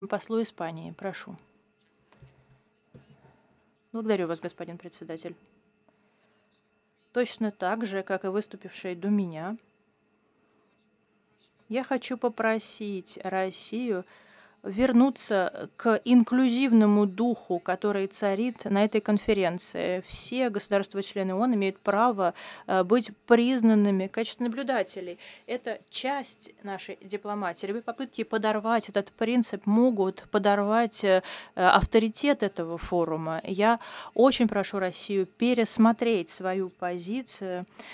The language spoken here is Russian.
Послу Испании, прошу. Благодарю вас, господин председатель. Точно так же, как и выступившие до меня, я хочу попросить Россию вернуться к инклюзивному духу, который царит на этой конференции. Все государства-члены ООН имеют право быть признанными в качестве наблюдателей. Это часть нашей дипломатии. Любые попытки подорвать этот принцип могут подорвать авторитет этого форума. Я очень прошу Россию пересмотреть свою позицию